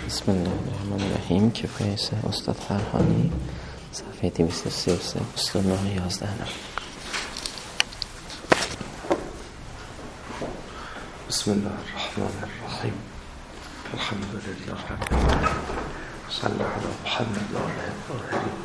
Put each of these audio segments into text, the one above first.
بسم الله الرحمن الرحیم. کفایه استاد فرهانی، صفحه 233 29 11. بسم الله الرحمن الرحیم. الحمد لله رب العالمین. صلی الله علی محمد و آله الطاهرین.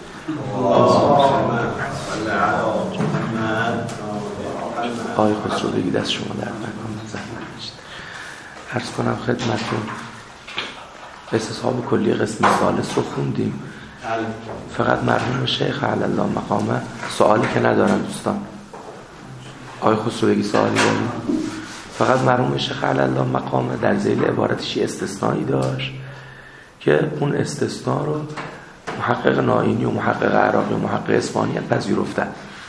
آقای خسرو بگید از شما درد نکنه، زحمت کشید. عرض کنم خدمتتون استصحاب کلی قسم ثالث رو خوندیم. فقط مرحوم شیخ علی الله مقامه سوالی که ندارن دوستان. آقای خسرو بگی سوالی داریم؟ فقط مرحوم شیخ علی الله مقامه در ذیل عبارتش استثنایی داشت که اون استثناء رو محقق نائینی و محقق عراقی و محقق اصفهانی پذیرفتن.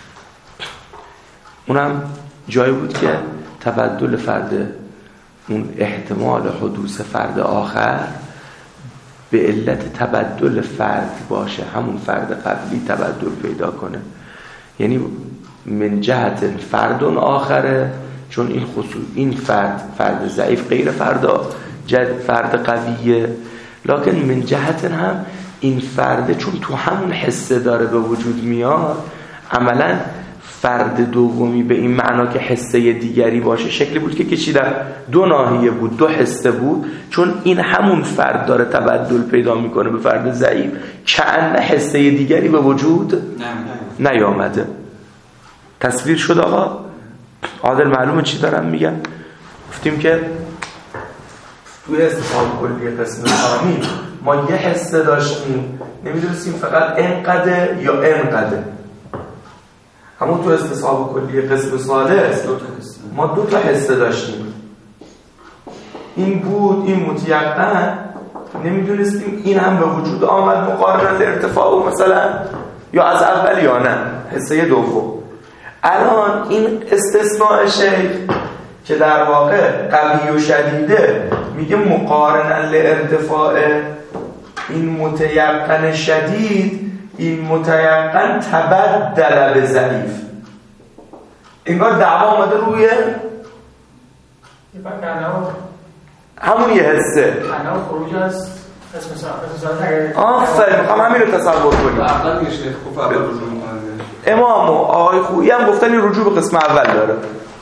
اونم جایی بود که تبدل فرد، اون احتمال حدوث فرد آخر به علت تبدل فرد باشه، همون فرد قبلی تبدل پیدا کنه. یعنی من جهت فرد آخره، چون این فرد ضعیف غیر فرد قویه، لکن من جهت هم این فرد چون تو همون حسه داره به وجود میاد، عملا فرد دومی به این معنا که حسه دیگری باشه شکلی بود که کشیدن دو ناحیه بود، دو حسه بود. چون این همون فرد داره تبدل پیدا میکنه به فرد ضعیف، کأن حسه دیگری به وجود نیامده. تصویر شد آقا؟ عادل معلومه چی دارم میگم؟ گفتیم که توی استصحاب کلی قسم ثانی ما یه حسه داشتیم، نمیدونستیم فقط اینقدر یا اینقدر. همون تو استصحاب کلی قسم ثالث ما دو تا حسه داشتیم. این بود، این متیقن، نمیدونستیم این هم به وجود آمد مقارنه ارتفاع مثلا یا از اول یا نه، حسه دوم. الان این استثناء شیخ که در واقع قوی و شدیده میگه مقارنه لارتفاع این متیقن شدید، این متیقن تبدل به ضعیف. انگار دعوا آمده روی همون یه حسه. خروج از اسم آفرین، میخوام همین رو تصور کنیم. امام و آقای خویی هم گفتن این رجوع به قسم اول داره.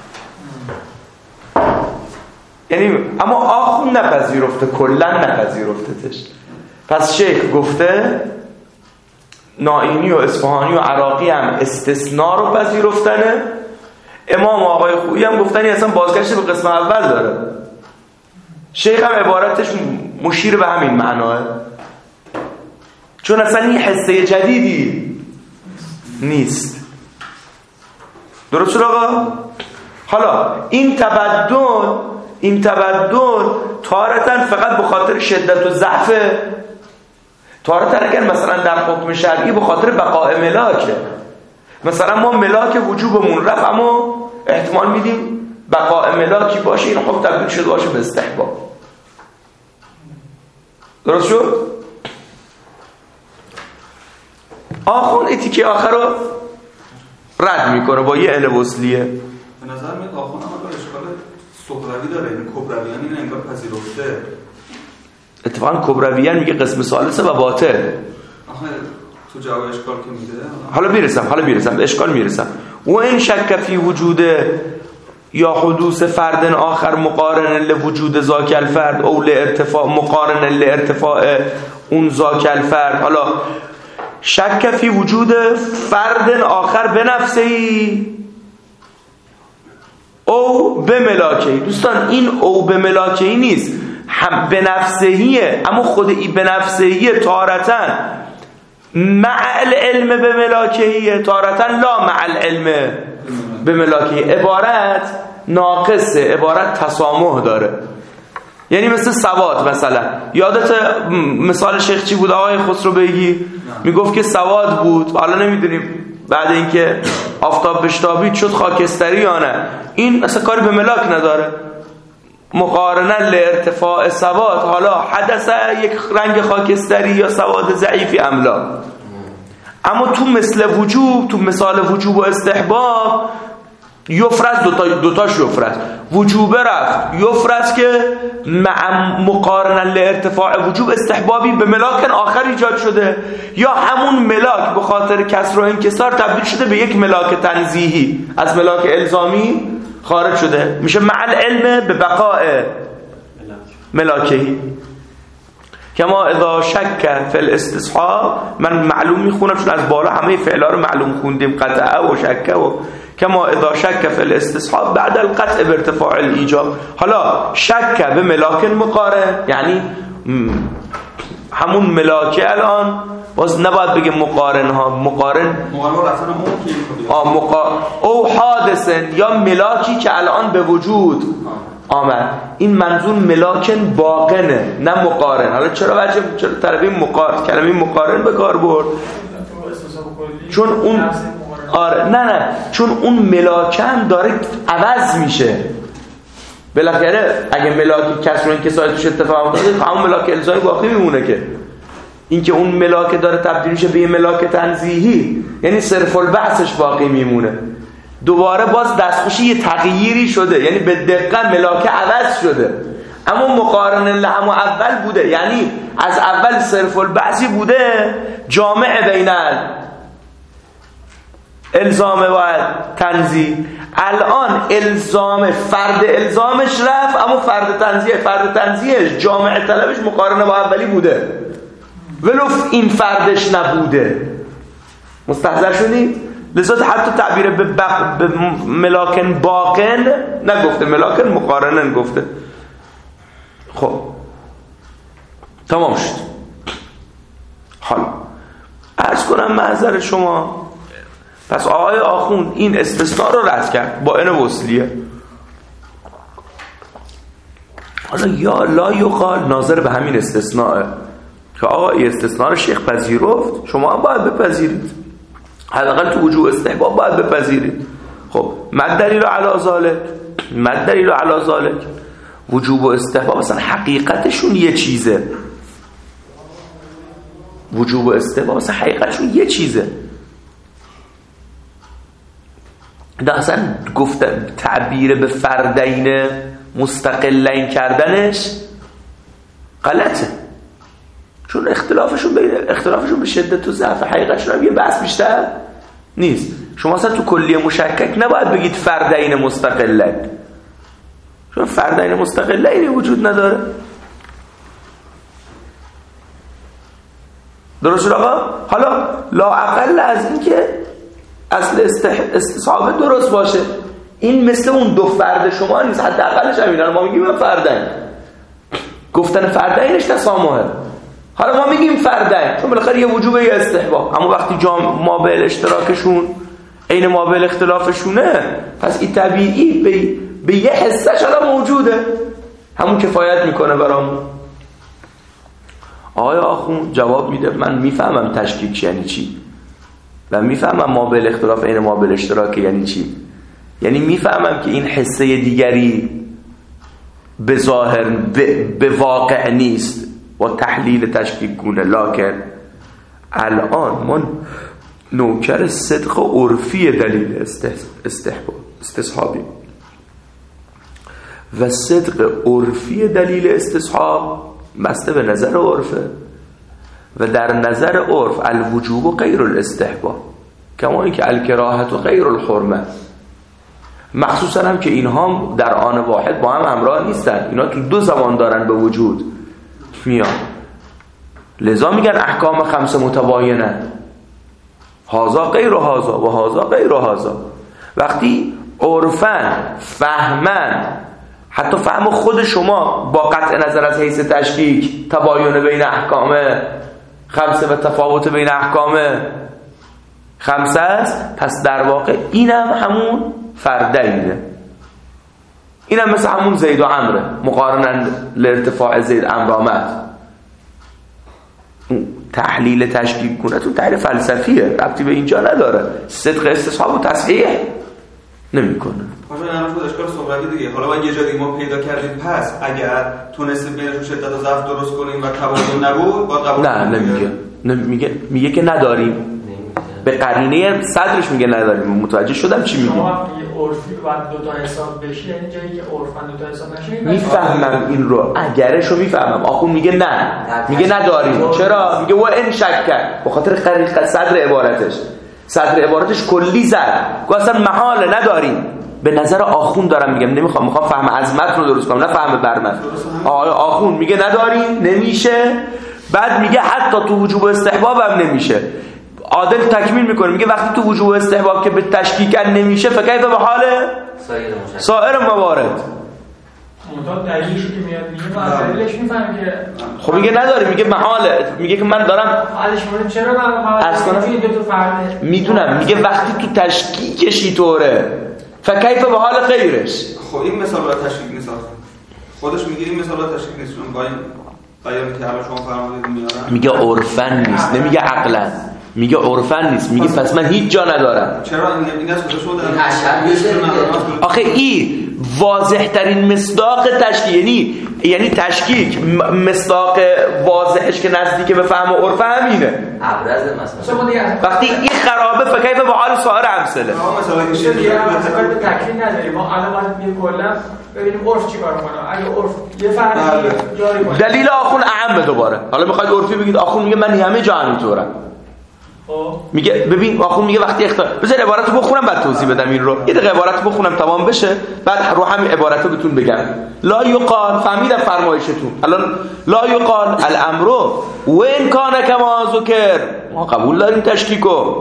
یعنی اما آخون نپذیرفته، کلن نپذیرفتهش. پس شیخ گفته نائینی و اصفهانی و عراقی هم استثناء رو پذیرفتنه، امام و آقای خویی هم گفتن اصلا بازگشت به قسم اول داره. شیخ هم عبارتش مشیر به همین معناه، چون اصلا این حسه جدیدی نیست. درست شد آقا؟ حالا این تبدل تارتاً فقط به خاطر شدت و ضعف، تارتاً اگر مثلا در حکم شرعی به خاطر بقاء ملاکه. مثلا ما ملاک وجوبمون رفت اما احتمال میدیم بقاء ملاکی باشه، این حکم تبدیل شده باشه به استحباب. درست شد؟ آخون اتیکه آخر رو رد میکنه با یه اله وصلیه. به نظر میاد آخون هم اگر اشکال صغروی داره، این کبرویان این انگار پذیرفته. اتفاقا کبرویان میگه قسم ثالثه و باطل. آخه تو جواب اشکال که میده حالا میرسم به اشکال میرسم. و این شک فی وجود یا حدوث فرد آخر مقارن لوجود ذاک الفرد او لارتفاع مقارن لارتفاع اون ذاک الفرد. حالا شک فی وجود فرد آخر به نفسهی او به ملاکهی. دوستان این او به ملاکهی نیست، هم به نفسهیه، اما خود این به نفسهیه تارتن مع العلم به ملاکهیه، تارتن لا مع العلم به ملاکهی. عبارت ناقصه، عبارت تسامح داره. یعنی مثل سواد، مثلا یادت مثال شیخ چی بود آقای خسرو بگی؟ میگفت که سواد بود، حالا نمیدونیم بعد اینکه آفتاب بشتابید شد خاکستری یا نه. این اصلا کاری به ملاک نداره. مقارنه لارتفاع سواد، حالا حدث یک رنگ خاکستری یا سواد ضعیفی املا. اما تو مثال وجوب و استحباب یفرض دوتاش یفرض، وجوبه رفت یفرض که مع مقارنا لارتفاع وجوب استحبابی به ملاک آخر ایجاد شده، یا همون ملاک به خاطر کسر و انکسار تبدیل شده به یک ملاک تنزیهی، از ملاک الزامی خارج شده، میشه مع العلم به بقاء ملاکهی. کما اذا شک فی الاستصحاب، من معلوم میخونم چون از بالا همه فعلا رو معلوم خوندیم، قطعه و شکه و کما اذا شک فی الاستصحاب بعد القطع بارتفاع الایجاب. حالا شک به ملاک مقارن یعنی همون ملاکه الان باز نباید بگیم مقارن ها، مقارن او حادثن یا ملاکی که الان به وجود آمد، این منظور ملاکن باقنه نه مقارن. حالا چرا طرفی کلمه مقارن به کار برد؟ چون اون نه چون اون ملاکن داره عوض میشه بالاخره. اگه ملاک کسر و انکسار توش اتفاق افتاده همون ملاک الزامی باقی میمونه، که این که اون ملاک داره تبدیل میشه به ملاک تنزیهی یعنی صرف البحثش باقی میمونه. دوباره باز دستخوشی یه تغییری شده، یعنی به دقت ملاک عوض شده، اما مقارن لهم اول بوده، یعنی از اول صرف البحثی بوده جامع بین الزام و تنزیه. الان الزام فرد الزامش رفت، اما فرد تنزیهش جامع طلبش مقارن با اولی بوده ولو این فردش نبوده. مستحضر شدید؟ لذا حتی تعبیر به ملاکن باقن نگفته، ملاکن مقارنن گفته. خب تمام شد. حالا عرض کنم معذرت شما، پس آقای آخوند این استثناء رو رد کرد با این وصلیه. حالا یا لا یقال ناظر به همین استثناء که آقا این استثناء رو شیخ پذیرفت، شما هم باید بپذیرید، حداقل تو وجوه استحباب باید بپذیرید. خب مدلیل علی ذالک وجوب و استحباب اصلا حقیقتشون یه چیزه. وجوب و استحباب اصلا حقیقتشون یه چیزه. ده اصلا گفتم تعبیر به فردین مستقلین کردنش غلطه، چون اختلافشون به شدت و ضعف حقیقتشون هم یه بحث بیشتر نیست. شما اصلا تو کلیه مشکک نباید بگید فردین مستقلین، چون فردین مستقلین وجود نداره. درست شد آقا؟ حالا لا اقل از این که اصل استصحاب درست باشه، این مثل اون دو فرد شما نیست، حداقلش همینه. ما میگیم فردین، گفتن فردینش تسامحه. حالا ما میگیم فردین چون بالاخره یه وجوبه یه استحباب، اما وقتی مابعد اشتراکشون عین مابعد اختلافشونه، پس این طبیعی به یه حصهش الان موجوده، همون کفایت میکنه برامون. آقای آخوند جواب میده من میفهمم تشکیک یعنی چی و میفهمم مابعد اختلاف عین مابعد اشتراک یعنی چی، یعنی میفهمم که این حصه دیگری به ظاهر به واقع نیست و تحلیل تشکیک گونه، لکن الان ما نوکر صدق عرفی دلیل استصحابی و صدق عرفی دلیل استصحاب بسته به نظر عرفه و در نظر عرف الوجوب غیر الاستحباب، کما اینکه الکراهت غیر الحرمه، مخصوصا هم که اینها در آن واحد با هم همراه نیستن، اینا تو دو زمان دارن به وجود میان. لذا میگن احکام خمسه متباینه، هازا غیر هازا و هازا غیر هازا. وقتی عرفن فهمن، حتی فهم خود شما با قطع نظر از حیث تشکیک تباین بین احکام خمسه و تفاوت بین احکام خمسه است، پس در واقع اینم همون فردینه، اینم مثل همون زید و عمره، مقارنن لارتفاع زید عمر آمد. تحلیل تشکیک کنه تو تحلیل فلسفیه، ربطی به اینجا نداره، صدق استصحاب و تصحیح نمیکنه. حالا این رو اشکال صحبتی دیگه. حالا باید یه جایی ما پیدا کردیم، پس اگر تونستیم بینشون شدت و ضعف درست کنیم و تبادل نبود با قبول نه نمیگه که نداریم، به قرینه صدرش میگه نداریم. متوجه شدم چی میگی؟ شما عرفی بعد دو تا حساب بشه، یعنی جایی که عرفن دو تا حساب نشه. میفهمم این رو، اگرشو میفهمم. آخون میگه نه، میگه نداریم. چرا؟ میگه و این شک کرد به خاطر صدر عبارتش. صدر عبارتش کلی زد، گفت اصلا محاله نداریم. به نظر آخون دارم میگم، میخوام فهم عظمت رو درست کنم، نه فهم برمت. آخون میگه نداریم، نمیشه. بعد میگه حتی تو وجوب استحباب هم نمیشه. عادل تکمیل میکنه، میگه وقتی تو وجوب استحباب که به تشکیک نمیشه، فکیف به حال سایر موارد. منتها دلیلش که میاد میگه ما دلیلش میفهمیم که خب میگه نداره، میگه محاله، میگه که من دارم حالش مورد چرا من دو تا فرد میدونم. میگه وقتی تو تشکیکش اینطوره فکیف به حال غیرش. خب این مثال برای تشکیک نیست. خودش میگه این مثال برای تشکیک نیست. با این بیانی که الان شما فرمودید میارن، میگه عرفن نیست، نمیگه عقلا. میگه عرفن نیست، میگه پس من هیچ جا ندارم. چرا این از کجا شده؟ آخه این واضح ترین مصداق تشکیک، یعنی تشکیک مصداق واضحش که نزدیک به فهم و عرف همینه. ابرز مثلا وقتی این خرابه فکیف به حال سایر امثله. مثلا که چیزی به تکلیف نداریم. ما الان باید کلا ببینیم عرف چیکار کنه. اگه عرف یه فرقی جاری کنه، دلیل آخون اعم دوباره. حالا میخواید عرفی بگید، آخون میگه من همه جا همینطورم. میگه ببین آخون میگه وقتی بذار عبارتو بخونم بعد توضیح بدم این رو. یه دقیقه عبارتو بخونم تمام بشه، بعد رو همین عبارتو بهتون بگم. لا یقال، فهمیدم فرمایشتون الان. لا یقال الامر و ان کان کما ذکر. ما قبول داریم تشکیکو،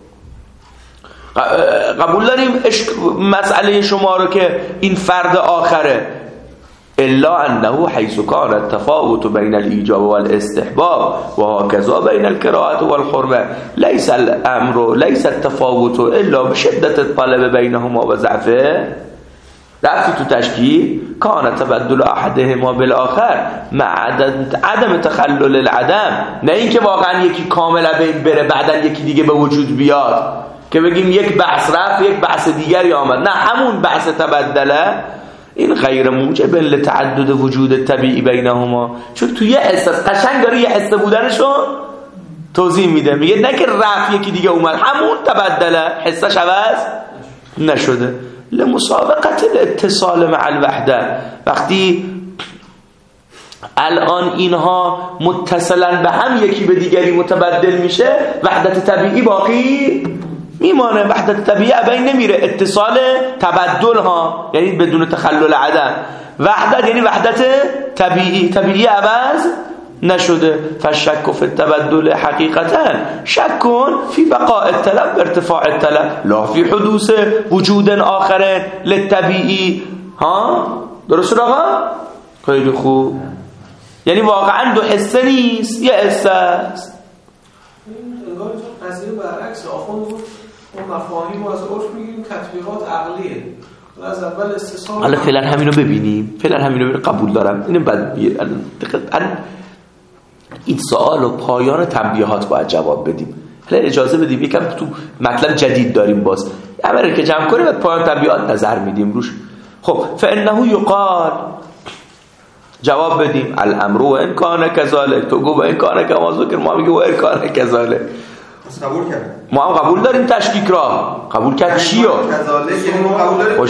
قبول داریم مسئله شما رو که این فرد آخره. الا انه حيث كان التفاوت بين الايجاب والاستحباب وهكذا بين الكراهه والحرمه ليس الامر ليس التفاوت الا بشده الطلب بينهما وضعفه. رفتی تو تشکیل کان تبدل احدهما بالاخر مع عدم تخلل العدم، نه اینکه واقعا یکی کاملا بین بره بعدن یکی دیگه به وجود بیاد که بگیم یک بحث رفت یک بحث دیگری آمد. نه، همون بحث تبدله این غیر موجب لتعدد وجود طبیعی بینهما. چون تو یه حس قشنگ داره یه حس بودنشو توضیح میده. میگه نه که رفت یکی دیگه اومد، همون تبدله حسش عوض نشده. لمسابقت الاتصال مع الوحده. وقتی الان اینها متصلن به هم، یکی به دیگری متبدل میشه، وحدت طبیعی باقی میمانه. وحدت طبیعی بین نمیره. اتصال تبدل ها یعنی بدون تخلل عدم. وحدت یعنی وحدت طبیعی عوض نشده. فشک فی التبدل حقیقتا شک فی بقاء الطلب ارتفاع الطلب لا فی حدوث وجود آخر للطبیعی. ها درست آقا؟ خیلی خوب. یعنی واقعا دو حسه نیست، یه حسه است. انگار قضیه برعکس. آخوند اون مفاهیم رو از عرف میگیریم، تطبیقات عقلیه. از اول استثار. حالا فعلا همینو ببینیم. قبول دارم. اینو بعد این سوال و پایان تنبیهات باید جواب بدیم. حالا اجازه بدیم یکم تو مطلب جدید داریم، باز اول که جمع کنیم بعد پایان تنبیهات نظر میدیم روش. خب فانه یقال، جواب بدیم الامر و ان کان کذالک. تو گو و ان کان کما ذکر، ما میگه و ان کان کذالک. قبول کرد. ما هم قبول داریم تشکیک را. قبول کرد چیو؟ کذالک یعنی ما قبول داریم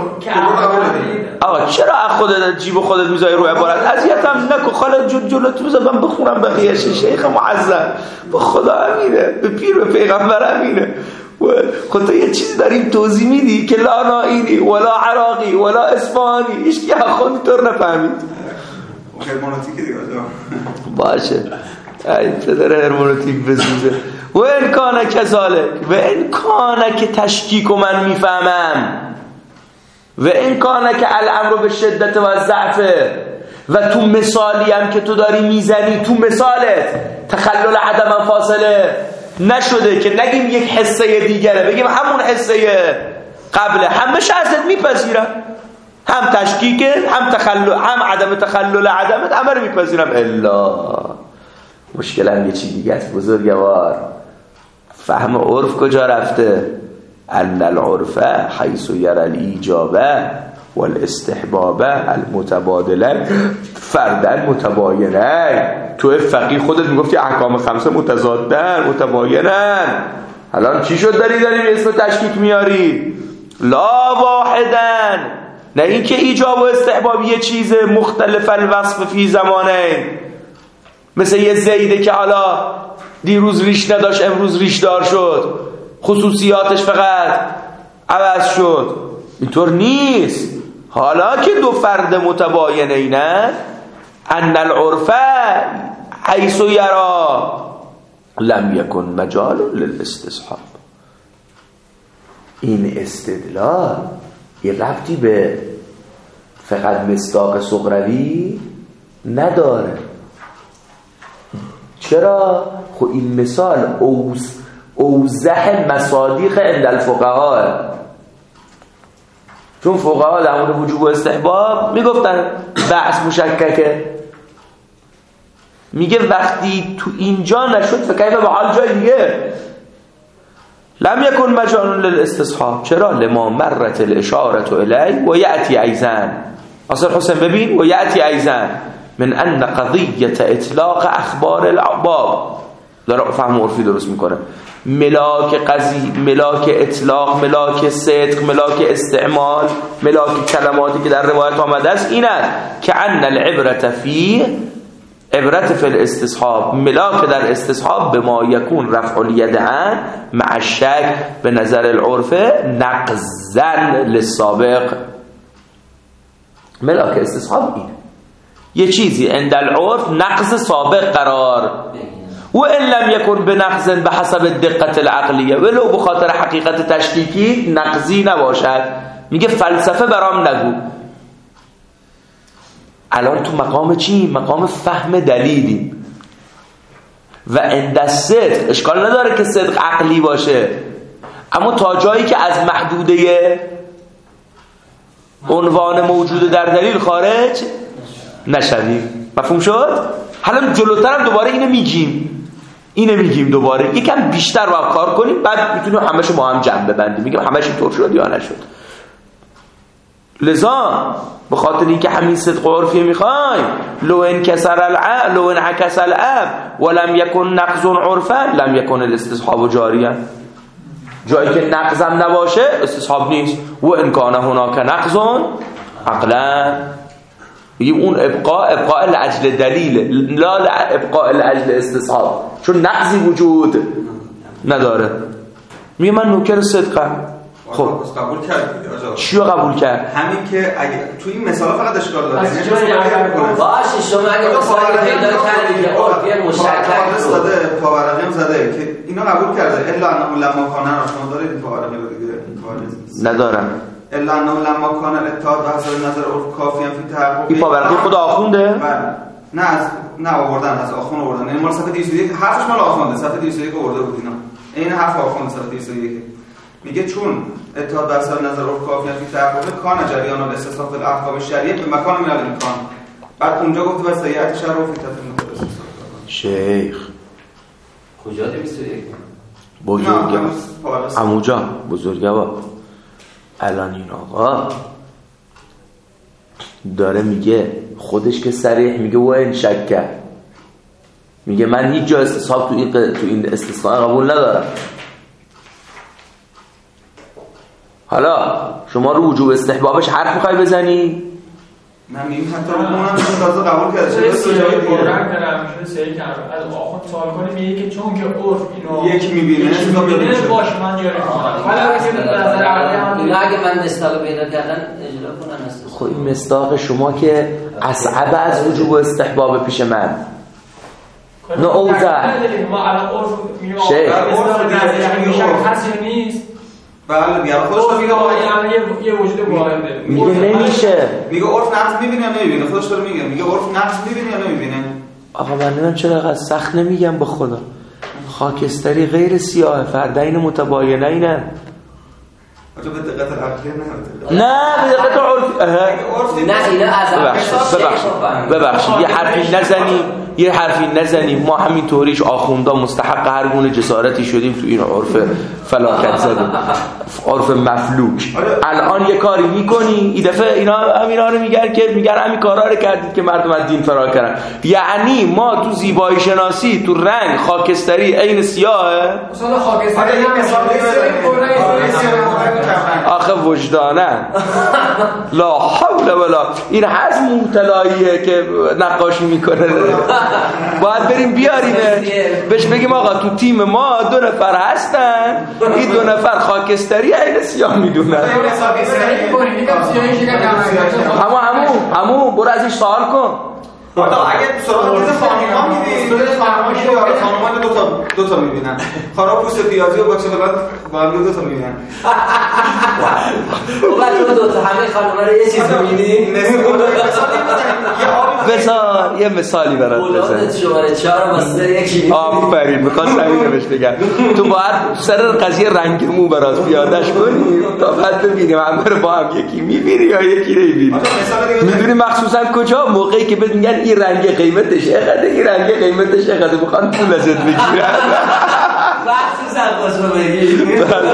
آقا چرا خودت جیب خودت میذاری روی عبارت؟ اذیتم نکن خالد جون، جلوت بذار من بخونم بقیه شیخ معظم. به خدا امینه، به پیر به پیغمبر امینه. خود تو یه چیزی داریم توضیح میدی که لا نائینی ولا عراقی ولا اسپانی هیچ که خودی طور نفهمید. هرمونوتیک دیگه باشه. ای پدر هرمونوتیک بسوزه. و این کانه کذالک، و این کانه که تشکیک و من میفهمم، و این کانه که الامر به شدت و ضعفه، و تو مثالی هم که تو داری میزنی، تو مثالت تخلل عدم فاصله نشده که نگیم یک حسه دیگره، بگیم همون حسه قبله. همه ازت میپذیرم، هم تشکیکه هم تخلل، هم عدم تخلل عدمت، همه رو میپذیرم. الا مشکل هم یه چی دیگه است بزرگوار. فهم عرف کجا رفته؟ ان العرف حیث یرى الایجاب والاستحباب المتبادله فردا متباینه. تو فقیه خودت میگفتی احکام خمسه متضادن متباینن. الان چی شد داری اسم تشکیک میاری؟ لا واحدن، نه اینکه ایجاب و استحباب یه چیز مختلف الوصف فی زمانه، مثل یه زیده که حالا دیروز ریش نداشت امروز ریش دار شد، خصوصیاتش فقط عوض شد. اینطور نیست. حالا که دو فرد متباینینن، ان العرف حیث یرا لم یکن مجال للاستصحاب. این استدلال یه ربطی به فقط مصداق صغروی نداره. چرا؟ خب این مثال اوضح مصادیق عند الفقهاء، چون فقها در مورد وجوب و استحباب میگفتن بحث مشککه، میگه وقتی تو اینجا نشد فکیف به حال جای دیگه. لم یکن مجال للاستصحاب. چرا؟ لما مرت الاشاره الی و یأتی ایضا. اصلا حسین ببین و یأتی ایضا من ان قضیه اطلاق اخبار العباب، داره فهم عرفی درست میکنه، ملاک قضیه، ملاک اطلاق، ملاک صدق، ملاک استعمال، ملاک کلماتی که در روایت آمده است این است که ان العبرة فی عبرت فی الاستصحاب، ملاک در استصحاب به ما یکون رفع الیدعن مع الشک به نظر العرف نقضا للسابق. ملاک استصحاب اینه، یه چیزی عند العرف نقض سابق قرار و ان لم یکن بنقض بحسب دقت العقلیه، ولو به خاطر حقیقت تشکیکی نقضی نباشد. میگه فلسفه برام نگو. الان تو مقام چی؟ مقام فهم دلیلیم. و عند الصدق اشکال نداره که صدق عقلی باشه، اما تا جایی که از محدوده عنوان موجود در دلیل خارج نشویم. مفهوم شد؟ حالا جلوترم دوباره اینو میگیم دوباره یکم بیشتر با کار کنیم، بعد میتونیم همه‌شو با هم جمع ببندیم، میگم همه‌ش اینطور شد یا نشد. لذا به خاطر اینکه همین صدق عرفی میخوایم، لو انعکس الامر ولم یکن نقض عرفا لم یکن الاستصحاب جاریا. جایی که نقضم نباشه استصحاب نیست. و ان کان هناک نقض عقلا، میگیم اون ابقاء لاجل دلیل، لا ابقاء لاجل استصحاب، چون نقضی وجود نداره. میگه من نوکر صدقم. خب قبول کرد دیگه آجا. چیو قبول کرد؟ همین که اگه تو این مثال فقط اشکال داره. باشه شما اگه مثال پیدا کردید که عرفی مشکک زده، پاورقی هم زده که اینا قبول کرده. الا انه لما کان شما دارید این پاورقی رو دیگه ندارم. الا انه لما کان الاتحاد به حسب نظر عرف کافی هم فی تحقق. این پاورقی خود آخونده؟ بله. نه آوردن از آخون آوردن. این مال صفحه 201 حرفش مال آخونده، صفحه 201 آورده بود اینا. این حرف آخونده صفحه 201 میگه چون اتحاد بر حسب نظر عرف کافی فی تحقق کان جریان الاستصحاب فی الاحکام الشرعیه به مکان من الامکان. بعد اونجا گفت و سیئات شرع و فی تطبیق الاستصحاب. شیخ کجا 201 بزرگوار عموجا بزرگوار الان این آقا داره میگه خودش که صریح میگه و این شک کرد، میگه من هیچ جا استصحاب تو این استثناء قبول ندارم. حالا شما رو وجوب استحبابش حرف میخوای بزنی؟ من میگم حتی اونم تازه قبول کرده. چه جایی قرآن کردم شده سعی کردم از آخوند سوال کنیم میگه که چون که عرف اینو یک میبینه باشه من جاری کنم. ولی اگه به نظر عقلی اینا اگه من مصداق پیدا کردن اجرا کنن است. خب این مصداق شما که اصعب از وجوب و استحباب پیش من. نه اوضح ما الان عرف میگم عرف دیگه هست نیست. بله میگه خودش میگه یه وجود واحده. میگه نمیشه. میگه عرف نقص میبینه یا نمیبینه؟ خودش داره میگه عرف نقص میبینه یا نمیبینه؟ آقا من نمیدونم چرا اینقدر سخت نمیگم به خدا. خاکستری غیر سیاه، فردین متباینین. آجا به دقت عقلی نه به دقت عرفی. نه اینا از ببخشید یه حرفی نزنی یه حرفی نزنیم. ما همینطوریش آخوندا مستحق هر گونه جسارتی شدیم تو این عرف فلاکت زده، عرف مفلوک. الان یه کاری میکنی این دفعه اینا همینا رو میگن همین کارا رو کردید که مردم از دین فرار کردن. یعنی ما تو زیبایی شناسی تو رنگ خاکستری عین سیاهه. مثلا خاکستری آخه وجدانه لا حول ولا، این هست مبتلاییه که نقاشی میکنه. باید بریم بیاریم بهش بگیم آقا تو تیم ما 2 نفر هستن، این 2 نفر خاکستری عین سیاه میدونن. همون برو ازش سوال کن. اگه سراغ چیز خانوما میدی خانوما دو تا میبینن، خانوما پوست پیازی و با چکلات با هم 2 تا میبینن. بعد تو 2 تا همه خانوما رو یه چیز میبینی. بذار یه مثالی برات بزنم. اولاد شماره 4 واسه یکی. آفرین، می‌خواستم اینو بهش بگم. تو باید سر قضیه رنگ مو برات پیادهش کنی تا بعد ببینیم همه با هم یکی می‌بینی یا یکی نمی‌بینی. می‌دونی مخصوصا کجا؟ موقعی که بهت میگن این رنگ قیمتش اینقدر، این رنگ قیمتش اینقدر، می‌خوان پول ازت بگیرن. مخصوصا واسه بگی.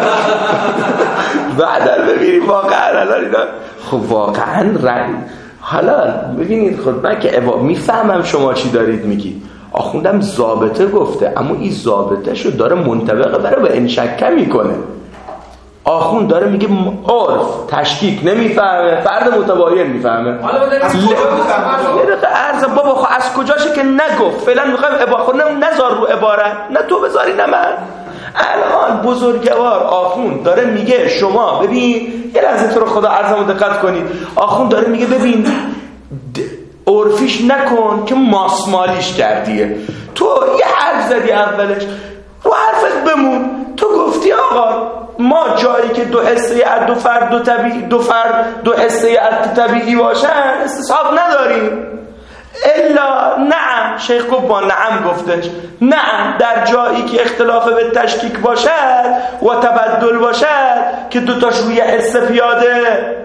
بعدا ببینیم واقعا الان اینا خب واقعا رنگ. حالا ببینید خود من که میفهمم شما چی دارید میگی. آخوندم ضابطه گفته، اما این ضابطه شو داره منطبقه برای به انشکه میکنه. آخوند داره میگه عرف تشکیک نمیفهمه، فرد متباین میفهمه. حالا بذارید عرض بابا خب از کجاشه که نگفت. فعلا میخوایم خودم نذار رو عبارت، نه تو بذاری نه من. الان بزرگوار آخوند داره میگه شما ببین، یه لحظه تو رو خدا عرضمو دقت کنید. آخوند داره میگه ببین عرفیش نکن که ماسمالیش کردیه. تو یه حرف زدی اولش، رو حرفت بمون. تو گفتی آقا ما جایی که 2 حصه از 2 فرد 2 حصه از طبیعی باشن استصحاب نداریم. الا نعم، شیخ گفت با نعم گفتش. نعم در جایی که اختلاف به تشکیک باشد و تبدل باشد که 2 تاش روی حصه پیاده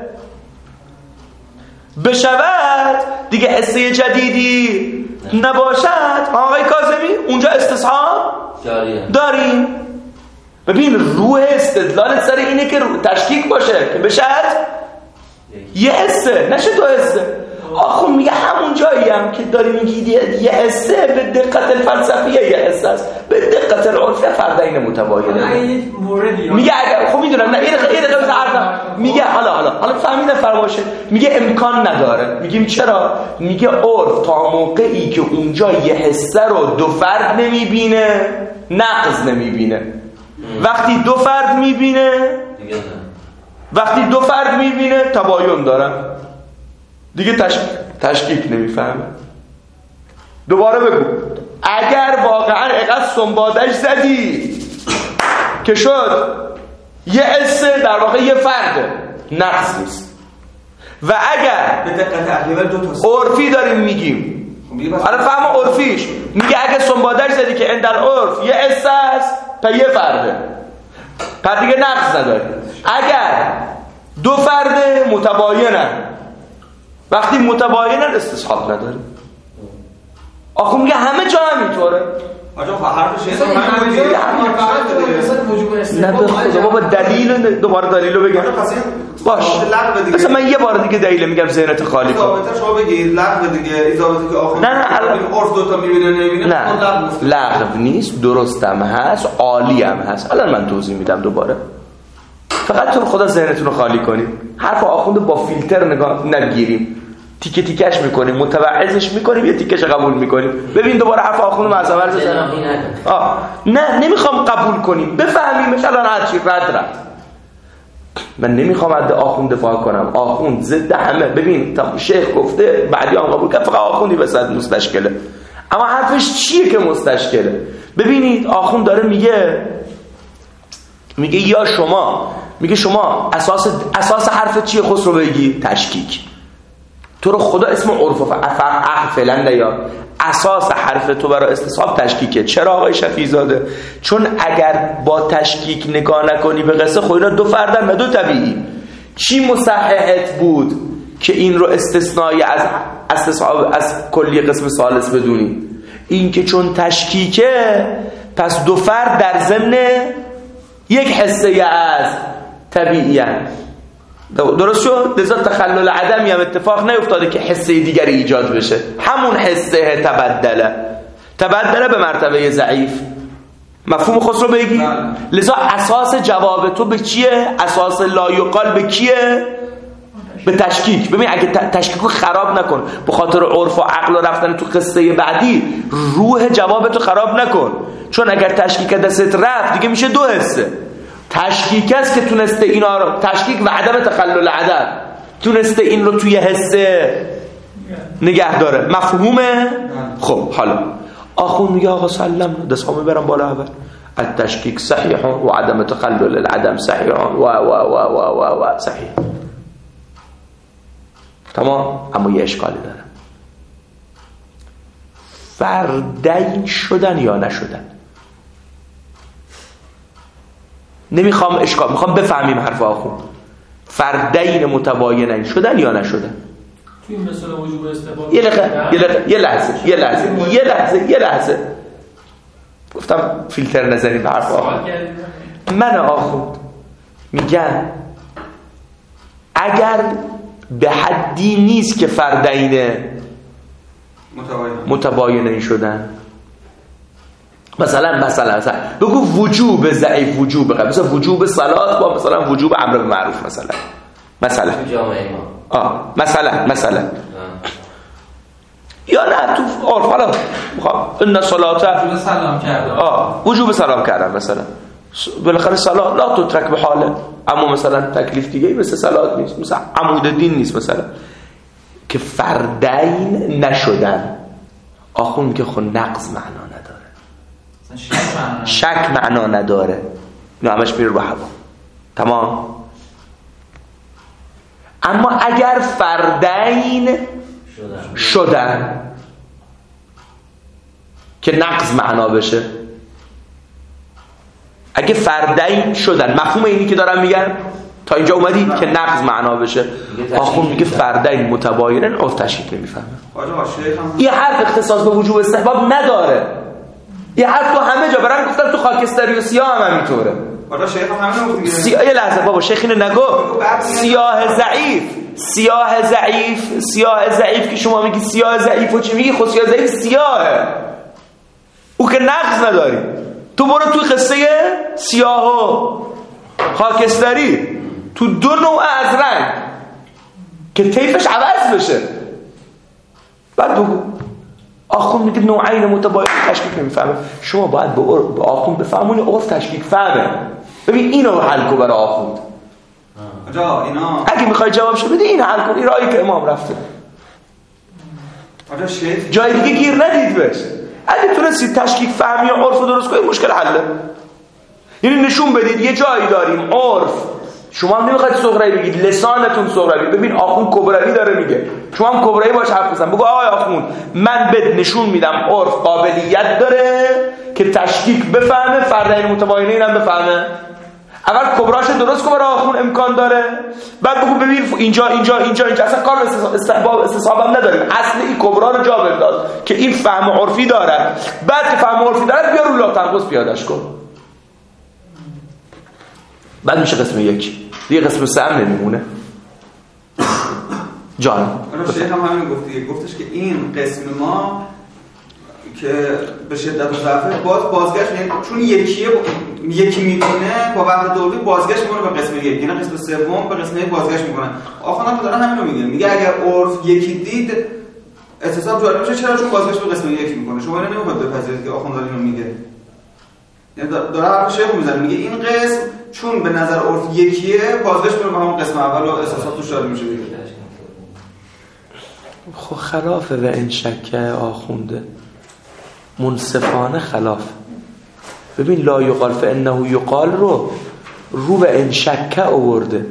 بشود دیگه حصه جدیدی نباشد. آقای کاظمی اونجا استصحاب داریم. ببین روح استدلال سر اینه که تشکیک باشه که بشد یه حصه نشه 2 حصه. آخو میگه همون جایی هم که داری میگی یه حصه به دقت الفلسفیه یه حصه است، به دقت العرفیه فردین متباینه. میگه اگر خب میدونم نه این میگه حالا فهمیدن فرماشه. میگه امکان نداره. میگیم چرا؟ میگه عرف تا موقعی که اونجا یه حصه رو 2 فرد نمیبینه نقض نمیبینه. وقتی 2 فرد میبینه تباین دارن دیگه، تشکیک نمیفهمه. دوباره بگو اگر واقعا اقدر سنبادش زدی که شد یه حصه در واقع یه فرده نقص نیست، و اگر به دقت عقلی 2 تا عرفی داریم میگیم، حالا فهم عرفیش میگه اگه سنبادش زدی که عند العرف یه حصه است تا یه فرده، پس دیگه نقص نداری. اگر 2 فرده متباینن، وقتی متباینن استصحاب نداره. آخه میگه همه جا همینطوره. آجا حرف شیخ نه به خدا بابا دلیل دوباره دلیلو بگم باش. مثلا من یه بار دیگه دلیل میگم ذهنت خالی کن. ضابطه شما بگید لغو دیگه، این ضابطه که آخر نه عرف 2 تا میبینه نمیبینه نه لغو نیست، درستم هست، عالی هم هست. الان من توضیح میدم دوباره. فقط تو خدا ذهنتون رو خالی کنید. حرف آخوند با فیلتر نگاه نگیریم، تیکه تیکش میکنیم، متوعظش میکنیم، یه تیکش قبول میکنیم. ببین دوباره حرف آخوند معذبر بزنم. نه نمیخوام قبول کنیم، بفهمیمش. الان هر چی رد من نمیخوام از آخوند دفاع کنم. آخوند ضد همه. ببین شیخ گفته بعدی آن قبول کرد، فقط آخوندی بسد مستشکله. اما حرفش چیه که مستشکله؟ ببینید آخوند داره میگه یا شما اساس حرف چیه؟ خسرو بگی تشکیک. تو رو خدا اسم عرف و عقل فعلا نیار. اساس حرف تو برای استصحاب تشکیکه. چرا آقای شفیعی زاده؟ چون اگر با تشکیک نگاه نکنی به قصه خود اینا 2 فردن نه 2 طبیعی. چی مصححت بود که این رو استثنایی از استصحاب از کلی قسم ثالث بدونی؟ این که چون تشکیکه پس دو فرد در ضمن یک حصه از طبیعیه. درست شد؟ لذا تخلل عدمی هم اتفاق نیفتاده که حصه دیگری ایجاد بشه، همون حصه تبدله به مرتبه ضعیف. مفهوم خسرو بگی؟ لذا اساس جواب تو به چیه؟ اساس لا یقال به کیه؟ به تشکیک. ببین اگه تشکیک رو خراب نکن به خاطر عرف و عقل و رفتن تو قصه بعدی، روح جوابتو خراب نکن، چون اگر تشکیک دستت رفت دیگه میشه دو حصه. تشکیک است که تونسته اینا رو، تشکیک و عدم تخلل عدم، تونسته این رو توی حصه نگه داره. مفهومه؟ خب حالا آخون میگه آقا سلام دست ها میبرم بالا اول، التشکیک صحیح و عدم تخلل العدم صحیح و صحیح. تمام. اما یه اشکالی داره، فردین شدن یا نشدن. نمیخوام اشکال، میخوام بفهمیم حرف آخون. فردین متباینن شدن یا نشدن. توی مثال وجوب استفاده یه لحظه گفتم فیلتر نزنید به حرف آخون. من آخوند میگن اگر به حدی نیست که فردین متباینن شدن، مثلا بگو وجوب ضعیف وجوب قوی، مثلا وجوب صلات با مثلا وجوب امر بالمعروف مثلا جامعه ما مثلا یا نه تو عرف حالا ان صلات وجوب سلام کردن وجوب سلام کردن مثلا بالاخره صلات لا تترک به حاله، اما مثلا تکلیف دیگه مثل صلات نیست، مثلا عمود دین نیست، مثلا که فردین نشدن. آخون که خود نقض معنا نداره، شک معنا نداره، اینو همش میره رو هوا. تمام. اما اگر فردین شدن که نقض معنا بشه، اگه فردین شدن، مفهوم اینی که دارم میگم تا اینجا اومدید که نقض معنا بشه. آخون میگه فردین متباینن او تشکیک نمیفهمه. این حرف اختصاص به وجوب استحباب نداره. یه حرف تو همه جا برام گفتم، تو خاکستری و سیاه هم همینطوره. آره شیخ هم همین میگه. یه لحظه بابا شیخ اینو نگو. سیاه ضعیف که شما میگی سیاه ضعیف و چی میگی؟ خود سیاه ضعیف سیاهه، او که نقض نداری. تو برو توی قصه سیاه و خاکستری تو دو نوع از رنگ که طیفش عوض بشه، بعد بگو. آخون میگه نوعین متباین تشکیک نمیفهمه. شما باید به آخون بفهمونی عرف تشکیک فهمه. ببین اینو حل کن برای آخوند. اگه میخوای جواب شو بده این حل کن. این راهی که امام رفته، جای دیگه گیر ندید بهش. اگه تونستید تشکیک فهمی عرف رو درست کنید مشکل حله. یعنی نشون بدید یه جایی داریم عرف، شما هم نمیخواید صغرایی بگید، لسانتون صغرایی. ببین آخوند کبروی داره میگه، شما هم کبروی باش حرف بزن. بگو آقای آخوند من بهت نشون میدم عرف قابلیت داره که تشکیک بفهمه، فردین متباینه اینم بفهمه. اول کبراش درست کن برای آخوند امکان داره، بعد بگو ببین اینجا اصلا کار استصحاب هم نداریم، اصل این کبرا رو جا بنداز که این فهم عرفی داره. بعد که فهم عرفی داره بیا رو لا تنقص پیادش کن. بعد میشه قسم یک دیگه، قسم سه هم نمیمونه. جان شیخ هم همین گفتش که این قسم ما که به شدت و ضعف بازگشت، یعنی چون یکی میکنه با وقت دوباره بازگشت میکنه به قسم یک، یعنی قسم سوم به قسم یک بازگشت میکنه. آخوند هم داره همین رو میگه اگر عرف یکی دید استصحاب جاری میشه. چرا؟ چون بازگشت به قسم یک میکنه. شما اینو نمیخواید بپذیرید که آخوند داره اینو میگه، یعنی داره حرف شیخ میزنه، میگه این قسم چون به نظر عرف یکیه بازگشت میکنه به همون قسم اول و استصحاب توش جاری میشه دیگه. خب خلافه و این شکه آخونده منصفانه خلاف. ببین لا یقال فانه یقال رو به این شکه آورده.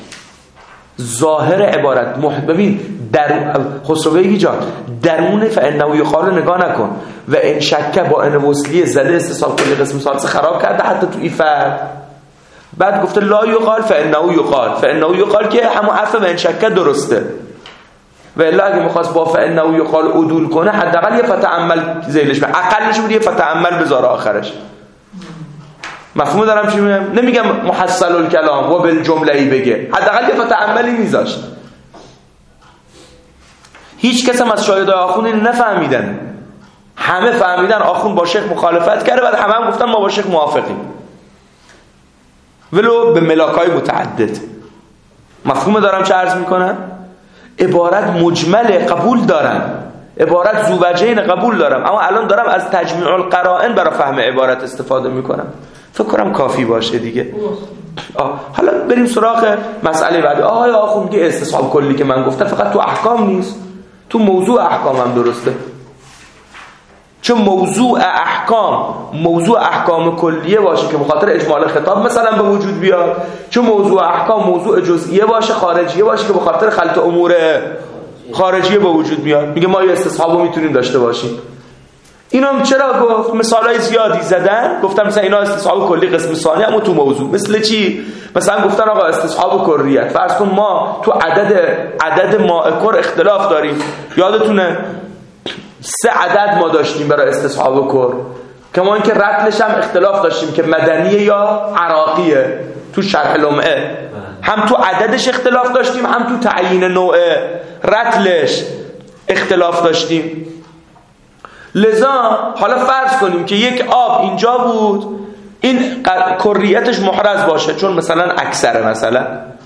ظاهر عبارت ببین در خسروی جان درون فانه یقال نگاه نکن و این شکه با ان وصلیه زده استصحاب کلی قسم ثالث خراب کرده حتی تو این فرد. بعد گفته لا یقال فانه یقال که همون حرف و این شکه درسته. و الا اگه می‌خواست با فانه یقال عدول کنه حداقل یه فتعمل ذیلش به اقلش بود، یه فتعمل بذاره آخرش. مفهوم دارم چی میگم؟ نمیگم محصل الکلام و بالجمله ای بگه، حداقل یه فتعملی میذاشت. هیچ کس هم از شاهدای آخوند این نفهمیدن، همه فهمیدن آخوند با شیخ مخالفت کرده، بعد همه هم گفتن ما با شیخ موافقیم، ولو به ملاکای متعدد. مفهوم دارم چه عرض میکنم؟ عبارت مجمل قبول دارم، عبارت زوبجین قبول دارم، اما الان دارم از تجمیع القرائن برای فهم عبارت استفاده میکنم. فکر کنم کافی باشه دیگه. حالا بریم سراغ مسئله بعدی. آقای آخوند میگه استصحاب کلی که من گفتم فقط تو احکام نیست، تو موضوع احکام هم درسته. چون موضوع احکام کلیه باشه که بخاطر اجمال خطاب مثلا به وجود بیاد، چون موضوع احکام موضوع جزئیه باشه، خارجیه باشه که بخاطر خلط امور خارجیه به وجود میاد. میگه ما یه استصحابو میتونیم داشته باشیم. اینا چرا گفت؟ مثالای زیادی زدن، گفتم مثلا اینا استصحاب کلی قسم ثانی، اما تو موضوع مثل چی؟ مثلا گفتن آقا استصحاب کریت، فرض کن ما تو عدد ماء کر اختلاف داریم، یادتونه 3 عدد ما داشتیم برای استصحاب کر، کما اینکه رتلش هم اختلاف داشتیم که مدنیه یا عراقیه. تو شرح لمعه هم تو عددش اختلاف داشتیم، هم تو تعیین نوع رتلش اختلاف داشتیم. لذا حالا فرض کنیم که یک آب اینجا بود، این کریتش محرز باشه چون مثلا اکثره مثلا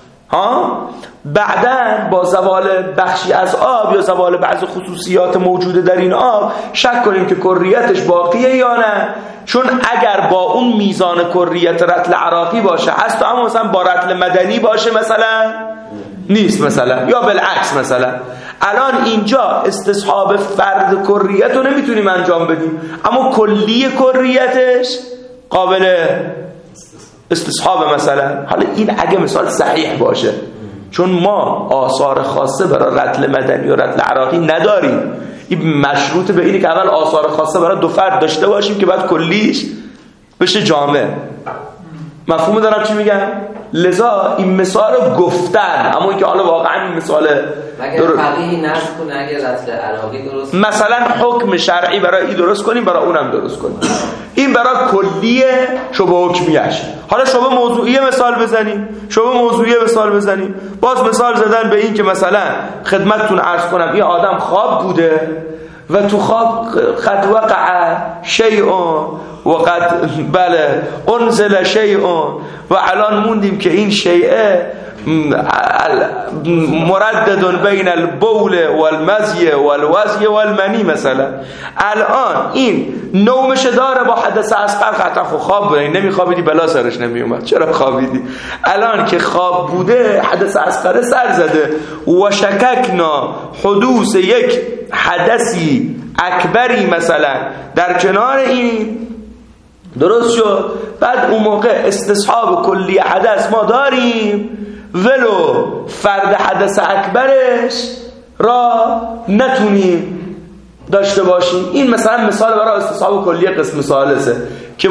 بعدن با زوال بخشی از آب یا زوال بعض خصوصیات موجوده در این آب شک کنیم که کریتش باقیه یا نه، چون اگر با اون میزان کریت رتل عراقی باشه هست، اما مثلا با رتل مدنی باشه مثلا نیست، مثلا یا بالعکس. مثلا الان اینجا استصحاب فرد کریت رو نمیتونیم انجام بدیم، اما کلی کریتش قابل استصحاب مثلا. حالا این اگه مثال صحیح باشه، چون ما آثار خاصه برای رتل مدنی و رتل عراقی نداریم، این مشروط به اینه که اول آثار خاصه برای 2 فرد داشته باشیم که بعد کلیش بشه جامع. مفهوم دارم چی میگم؟ لذا این مثال رو گفتن، اما اینکه حالا واقعا این مثال مگر فقیهی نصب کنه اگر رتل عراقی درست مثلا حکم شرعی برای این درست کنیم، برای اونم درست کنیم. این برای کلیه شبه حکمیش. حالا شبه موضوعیه مثال بزنیم. باز مثال زدن به این که مثلا خدمتتون عرض کنم این آدم خواب بوده و تو خواب قد وقع شیء و قد انزل شیء و الان موندیم که این شیء مردد بین البول والمزی والوزی والمنی. مثلا الان این نومش داره با حدث اصغر، قطعا خواب بوده، این نمیخوابیدی بلا سرش نمیومد، چرا خوابیدی؟ الان که خواب بوده حدث اصغر سر زده و شککنا حدوث یک حدثی اکبری مثلا در کنار این، درست شد؟ بعد اون موقع استصحاب کلی حدث ما داریم، ولو فرد حدث اکبرش را نتونیم داشته باشیم. این مثلا مثال برای استصحاب کلی قسم ثالثه که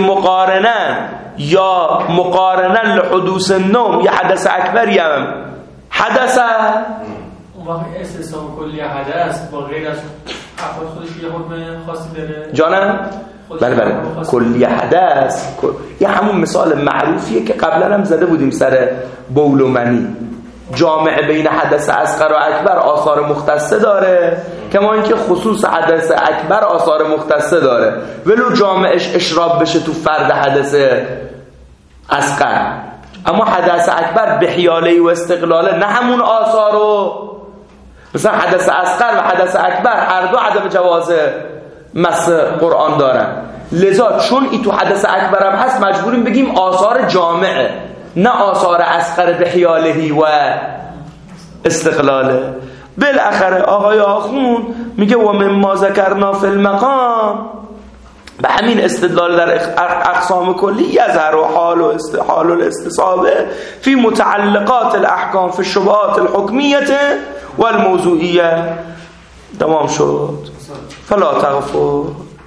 مقارنن لحدوث النوم یه حدث اکبری هم حدث اون وقت استصحاب کلی حدث با غیر از افراد خودش یه حکم خاصی داره جانم؟ بله کلی حدث یه همون مثال معروفیه که قبلا هم زده بودیم سر بول و منی. جامع بین حدث اصغر و اکبر آثار مختصه داره، کما اینکه خصوص حدث اکبر آثار مختصه داره، ولو جامعش اشراب بشه تو فرد حدث اصغر، اما حدث اکبر به حیاله و استقلاله نه همون آثارو. مثلا حدث اصغر و حدث اکبر هر دو عدم جواز مس قرآن دارن، لذا چون ای تو حدث اکبر هم هست مجبوریم بگیم آثار جامعه، نه آثار اصغر به حیالهی و استقلاله. بالاخره آقای آخوند میگه و مما ذکرنا فی المقام، به همین استدلال در اقسام کلی یظهر حال الاستصحاب فی متعلقات الاحکام فی الشبهات الحکمیه والموضوعیه. تمام شد. فلا تغفر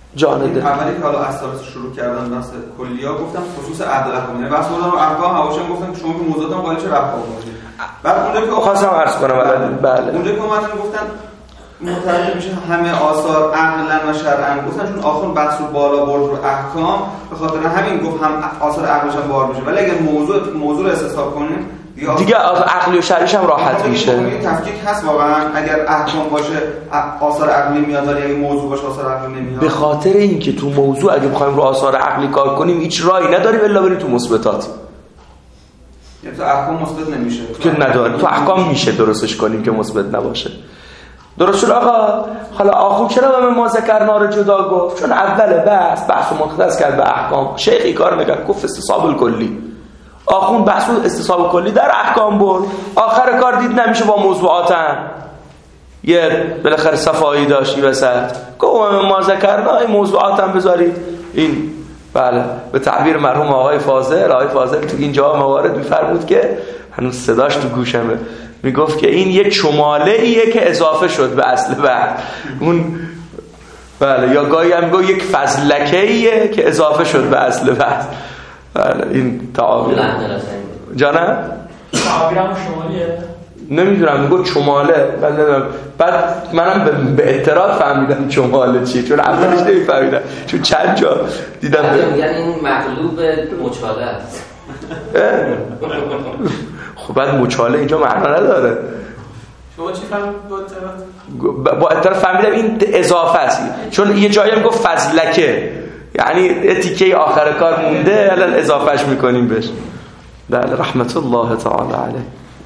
جان دل. اولی که حالا اساس شروع کردن بحث کلیا گفتم خصوص عدل احکام، یعنی بحث بردم احکام هواشم گفتم که شما که موضوعاتم قائل چه احکام بودید. بعد اونجا که خواستم عرض کنم بله اونجا که اومدن گفتن مترجم میشه همه آثار عقلا و شرعا، گفتن چون آخون بحث رو بالا برد رو احکام به خاطر همین گفت هم آثار عقلش هم بار میشه، ولی اگه موضوع رو استصحاب کنیم دیگه عقلی و شرعیش هم راحت میشه. این تفکیک هست واقعا، اگر احکام باشه آثار عقلی میاد ولی اگه موضوع باشه آثار عقلی نمیاد. به خاطر اینکه تو موضوع اگه بخوایم رو آثار عقلی کار کنیم هیچ راهی نداریم الا بریم تو مثبتات. یعنی تو احکام مثبت نمیشه که نداره، تو احکام میشه درستش کنیم که مثبت نباشه. درست شد آقا. حالا آخون چرا به ما ذکرنا رو جدا گفت؟ چون اول بحث مختص کرد به احکام، شیخ این کار نکرد، گفت استصحاب الکلی. آخون بحث استصحاب کلی در احکام برد، آخر کار دید نمیشه با موضوعاتن یه بالاخره صفایی داشتی وسط، گفت ما ذکرنا این موضوعاتم بذارید. این بله به تعبیر مرحوم آقای فاضل تو این جا موارد میفرمود که هنوز صداش تو گوشمه، میگفت که این یک شماله ایه که اضافه شد به اصل بعد اون بله، یا گاهی هم میگه یک فضلکه ایه که اضافه شد به اصل بعد. بله این تعابیر جانم تعابیرم شمالیه نمیدونم، میگه شماله. بعد منم به اعتراض فهمیدم شماله چیه، چون اولش نمیفهمیدم، چون چند جا دیدم میگن این مقلوب مچاله است. خب بعد مچاله اینجا معنا نداره. شما چی فهمید با اعتراض فهمیدم این اضافه است، چون یه جایی هم گفت فضلکه، یعنی تیکه آخر کار مونده الان اضافهش میکنیم بهش. بله رحمت الله تعالی علیه.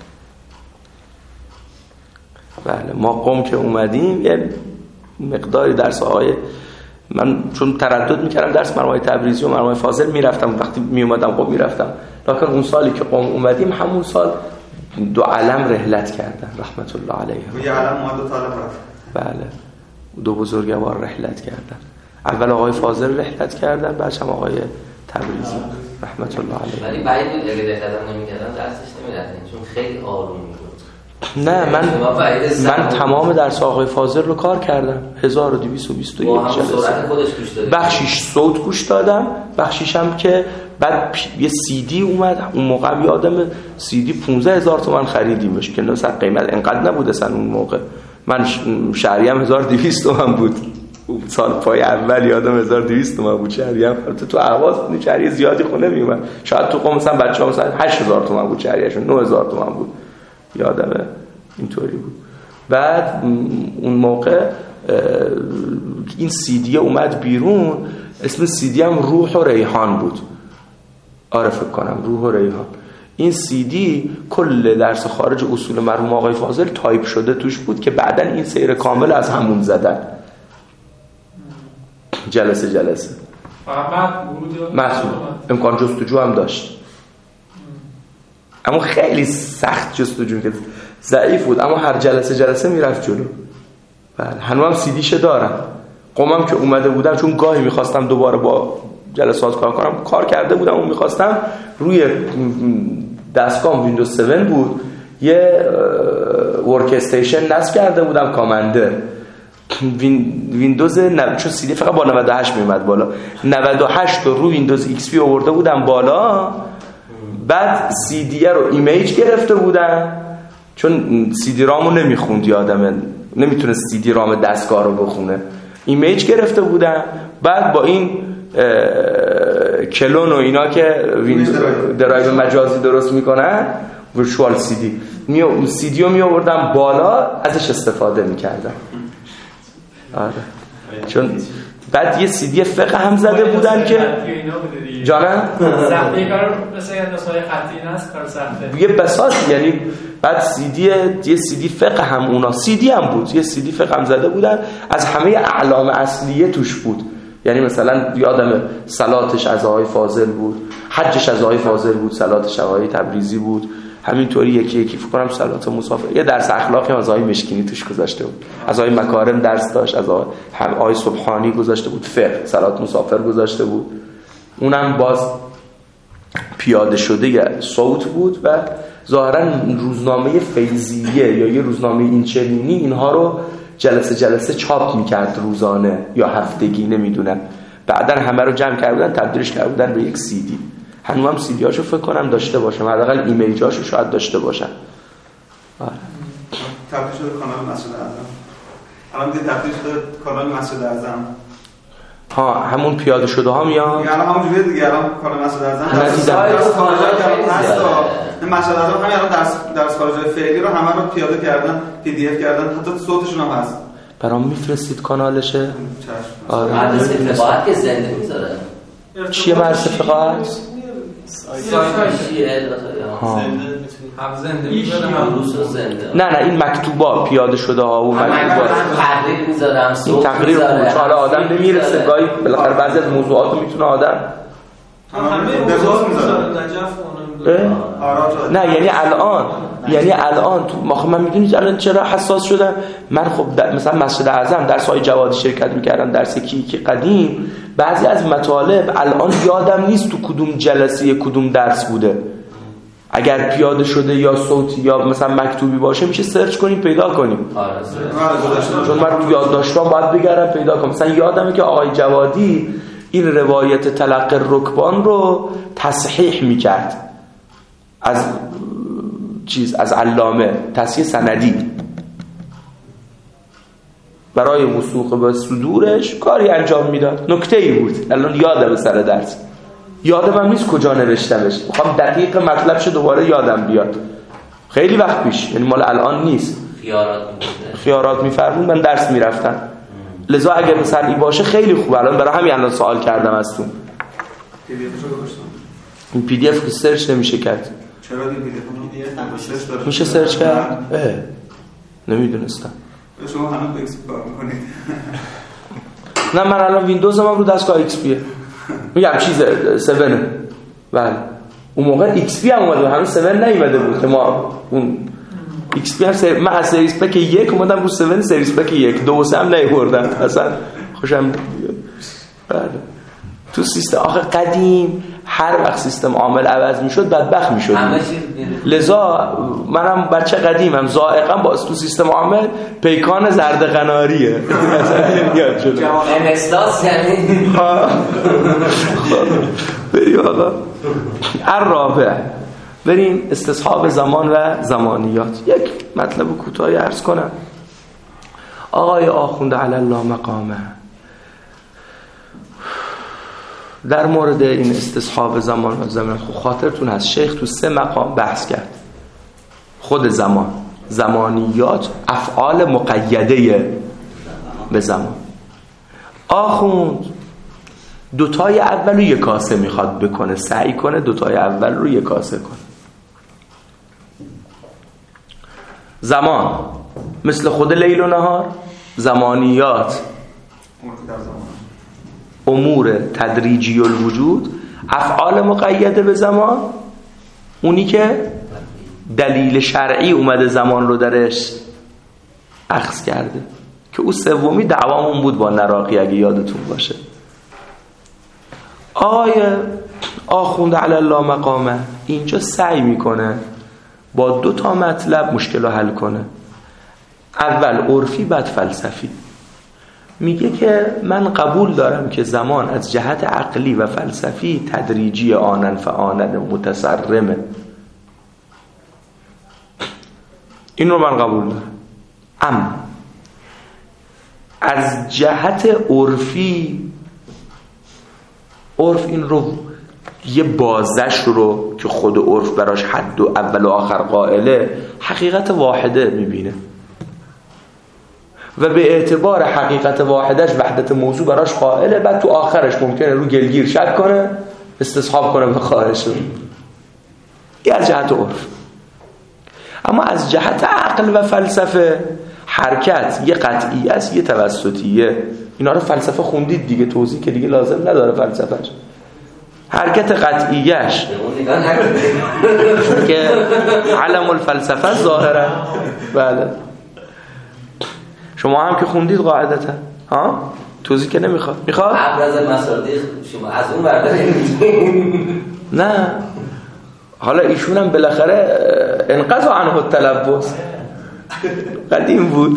بله ما قم که اومدیم یه مقداری درس های من چون تردد میکردم درس مرمای تبریزی و مرمای فاضل میرفتم، وقتی میومدم قم میرفتم، لکن اون سالی که قم اومدیم همون سال دو علم رحلت کردن رحمت الله علیه. یه علم اومد و طالب رفت. بله دو بزرگوار رحلت کردن، اول آقای فاضل رحلت کردن بعد هم آقای تبریزی رحمت الله علیه. ولی بعید بود اگه رحلت نمی‌کردن درسش نمی‌رفتین چون خیلی آروم بود. نه من تمام درس آقای فاضل رو کار کردم، 1221 جلسه بخشیش صوت گوش دادم، بخشیش هم که بعد یه سی دی اومد، اون موقع یادم سی دی 15000 تومان خریدیمش که مثلا قیمت اینقدر نبود اصلا اون موقع، من شهریم 1200 تومان بود سال پای اول، یادم 1200 تومان بود شهریم. البته تو اهواز شهری زیادی خونه میومد، شاید تو قم مثلا بچه‌ها مثلا 8000 تومان بود شهریشون، 9000 تومان بود یادمه اینطوری بود. بعد اون موقع این سی دی اومد بیرون، اسم سی دی هم روح و ریحان بود، آره فکر کنم روح و ریحان. این سی دی کل درس خارج اصول مرحوم آقای فاضل تایپ شده توش بود که بعدن این سیر کامل از همون زدن جلسه محصول امکان جستجو هم داشت، اما خیلی سخت جستجو که ضعیف بود، اما هر جلسه میرفت جلو. بله هنوزم سی دیشه دارم. قومم که اومده بودم چون گاهی میخواستم دوباره با جلسات کار کنم، کار کرده بودم و میخواستم روی دستگاه ویندوز 7 بود یه ورک استیشن نصب کرده بودم کاماندر ویندوز چون سی دی فقط با 98 میومد بالا، 98 رو ویندوز ایکس پی آورده بودم بالا، بعد سی دی رو ایمیج گرفته بودم چون سی دی رامو نمیخوند، یادمه نمیتونه سی دی رام دستگاه رو بخونه، ایمیج گرفته بودم، بعد با این کلون و اینا که درایو مجازی درست میکنن ورچوال سی دی رو می آوردم بالا ازش استفاده میکردم. آره چون بعد یه سی دی فقه هم زده بودن که جانم سخته کار مثلا نسخه خطی هست کار سخته یه بساط، یعنی بعد یه سی دی فقه هم اونا سی دی هم بود، یه سی دی فقه هم زده بودن از همه اعلام اصلیه توش بود، یعنی مثلا یادم صلاتش از آقای فاضل بود، حجش از آقای فاضل بود، صلاتش از آقای تبریزی بود، همینطوری یکی فکر کنم صلات مسافر، یه درس اخلاقی از آقای مشکینی توش گذاشته بود، از آقای مکارم درس داشت، از آقای سبحانی گذاشته بود، فقه صلات مسافر گذاشته بود، اونم باز پیاده شده یه صوت بود و ظاهرا روزنامه فیضیه یا یه روزنامه اینچنینی اینها رو جلسه چاپ میکرد روزانه یا هفتگی نمیدونم. بعدن همه رو جمع کردن تبدیلش کردن به یک CD. هنوز هم CD هاشو فکر کنم داشته باشم، حداقل ایمیج هاشو شاید داشته باشم. تبدیل شده کانال مسجد اعظم. الان دیگه تبدیل شده کانال مسجد اعظم. ها همون پیاده شده ها میاد. یعنی الان همونجوریه دیگه. الان کانال مسجد اعظم درس خارجی هست. مسجد اعظم همین الان درس خارجی فعلی رو همه رو پیاده کردن، PDF کردن، حتی صوتشون هم هست. برام میفرستید کانالشه؟ آره مدرسه فقاهت که زنده میذاره. چیه مدرسه فقاهت؟ نه این مکتوبا پیاده شده ها و مکتوبا تقریر میذارم، این تقریر رو حالا آدم نمیرسه گاهی بالاخره بعضی از موضوعات رو میتونه آدم همه موضوعات میذارن نجف نه یعنی الان تو من میدونید الان چرا حساس شدم. من خب مثلا مسجد اعظم درس‌های جوادی شرکت میکردم، درس کی قدیم، بعضی از مطالب الان یادم نیست تو کدوم جلسه کدوم درس بوده. اگر پیاده شده یا صوتی یا مثلا مکتوبی باشه میشه سرچ کنیم پیدا کنیم. چون من تو یادداشتام باید بگردم پیدا کنم. مثلا یادمه که آقای جوادی این روایت تلقی رکبان رو تصحیح میکرد از علامه، تصحیح سندی برای وثوق به صدورش کاری انجام میداد. نکته‌ای بود. الان یادم سر درس یادم نیست کجا نوشتمش، میخوام دقیق مطلبش دوباره یادم بیاد. خیلی وقت پیش، یعنی مال الان نیست. خیارات میفرمون من درس میرفتم. لذا اگه مثلا این باشه خیلی خوب. برای همین الان سوال کردم از تو. این PDF که سرچ نمیشه کرد. چرا این PDF میشه سرچ کرد؟ نمیدونستم. شما هنوز XP کار میکنید؟ نه من الان ویندوز هم رو دستگاه XP میگم چیز 7. بله اون موقع XP هم اومده، هنوز 7 نیومده بود که ما اون XP هم من از سریز پک 1 اومدم رو 7 سریز پک 1 2 و 3 هم نیوردم اصلا خوشم. بله تو سیستم آخه قدیم هر وقت سیستم عامل عوض میشد بدبخت میشد. لذا منم بچه قدیمم ذائقم با تو سیستم عامل پیکان زرد قناریه. امستاس یعنی بریم آقا الرابع، بریم استصحاب زمان و زمانیات. یک مطلب کوتاهی عرض کنم. آقای آخوند علی الله مقامه در مورد این استصحاب زمان و زمان خب خاطرتون هست شیخ تو 3 مقام بحث کرد. خود زمان، زمانیات، افعال مقیده به زمان. آخوند دوتای اول رو یک کاسه میخواد بکنه، سعی کنه دوتای اول رو یک کاسه کنه. زمان مثل خود لیل و نهار، زمانیات امور تدریجی الوجود، افعال مقیده به زمان اونی که دلیل شرعی اومده زمان رو درش اخذ کرده که او سومی دعوامون بود با نراقی اگه یادتون باشه. آخوند علی الله مقامه اینجا سعی میکنه با 2 مطلب مشکل رو حل کنه. اول عرفی بعد فلسفی. میگه که من قبول دارم که زمان از جهت عقلی و فلسفی تدریجی آنن فآنن متسرمه. این رو من قبول دارم. اما از جهت عرفی، عرف این رو یه بازش رو که خود عرف براش حد و اول و آخر قائله حقیقت واحده میبینه و به اعتبار حقیقت واحدش وحدت موضوع براش قائله. بعد تو آخرش ممکنه رو گلگیر شک کنه استصحاب کنه به خواهش رو. این از جهت عرف. اما از جهت عقل و فلسفه حرکت یه قطعی است یه توسطیه. اینا رو فلسفه خوندید دیگه، توضیح که دیگه لازم نداره فلسفهش. حرکت قطعیش که علم الفلسفه ظاهره. بله شما هم که خوندید قاعدتا ها توضیح که نمیخواد قبل از مصادیق شما از اون بردارید. نه حالا ایشون هم بالاخره انقضا عنه التلبس قدیم بود.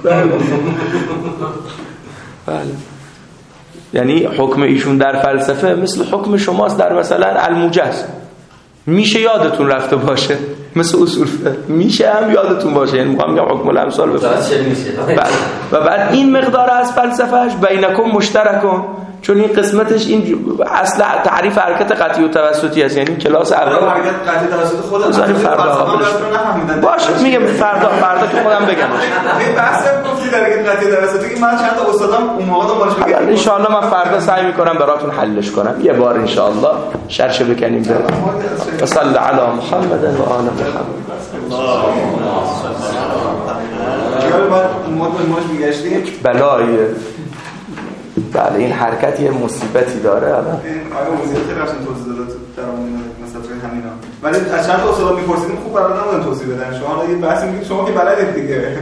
بله. یعنی حکم ایشون در فلسفه مثل حکم شماست در مثلا الموجز. میشه یادتون رفته باشه، مثل اصول میشه هم یادتون باشه. یعنی میخوام بگم حکم الامثال بفرمایید. و بعد این مقدار از فلسفهش بینکم مشترکون، چون این قسمتش این اصل تعریف حرکت قطعی و توسطی است. یعنی کلاس اول حرکت قطعی توسط خودم بذاریم فردا باشه. میگم فردا که خودم بگم این بحث گفتی در حرکت قطعی توسطی که من چند تا استادم اون موقع دنبالش میگم. ان شاء الله من فردا سعی میکنم براتون حلش کنم یه بار ان شاء الله. شرشه بکنیم بریم. صلی علی محمد و آل محمد. بعد ماش میگشتیم بلای بله این حرکت یه مصیبتی داره. الان آره موزیک خیلی روشن توضیح داده در اون مثلا همینا، ولی از چند تا استاد میپرسیدیم خوب برای نمودن توضیح بدن. شما حالا یه بحثی میگید شما که بلدید دیگه.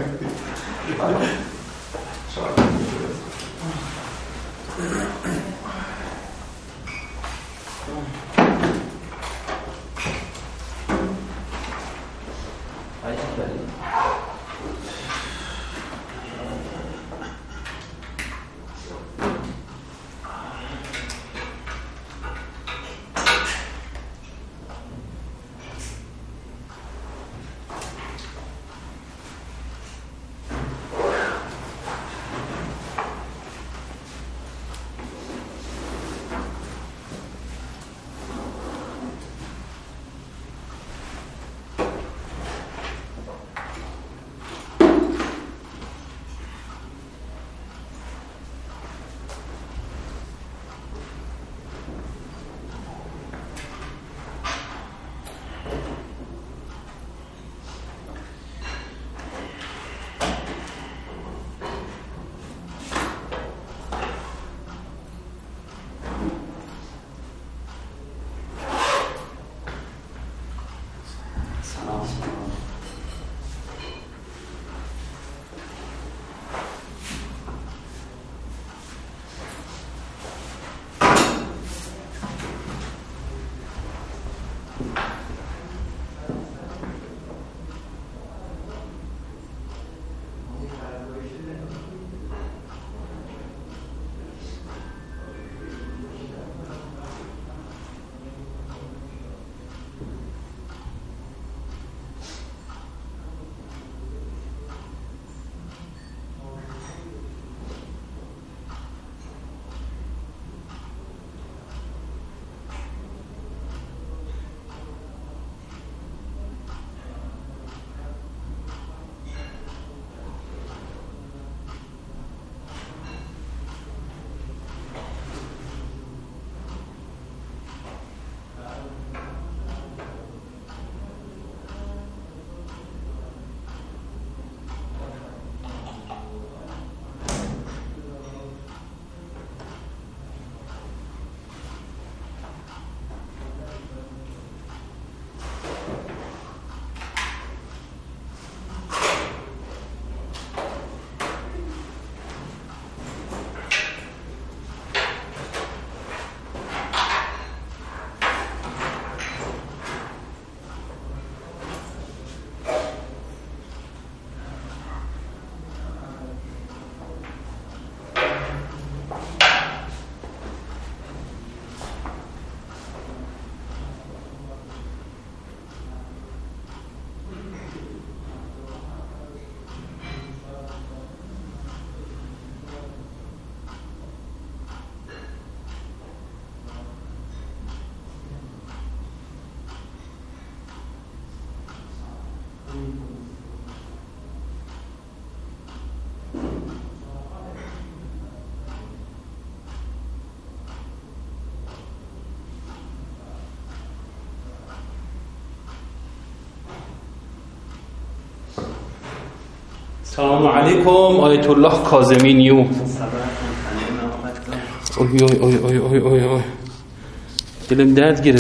سلام علیکم. آیت الله کاظمی‌نیو. اوی اوی اوی اوی اوی اوی دلم درد گرفت.